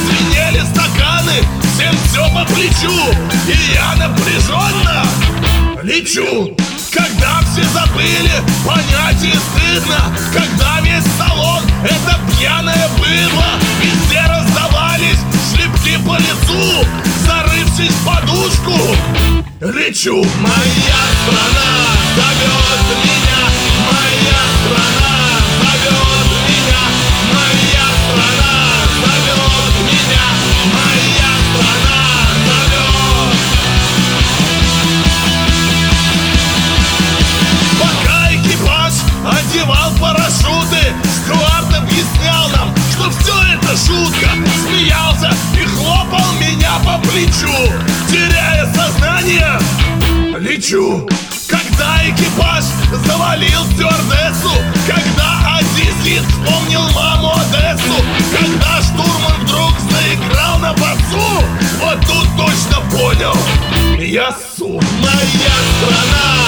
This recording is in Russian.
Зазвенели стаканы, всем все по плечу, и я напряженно лечу. Когда все забыли, понятие стыдно, когда весь салон — это пьяное быдло. Везде раздавались шлепки по лицу, зарывшись в подушку, лечу. Моя страна зовет меня, моя страна зовет меня, моя страна зовет меня, моя страна зовет. Пока экипаж одевал парашюты, стюард объяснял нам, что все это шутка. Смеялся и хлопал меня по плечу. Теряя сознание, лечу. Когда экипаж завалил стюардессу, когда одессит вспомнил маму Одессу, когда штурман вдруг заиграл на басу, вот тут точно понял, я су. Моя страна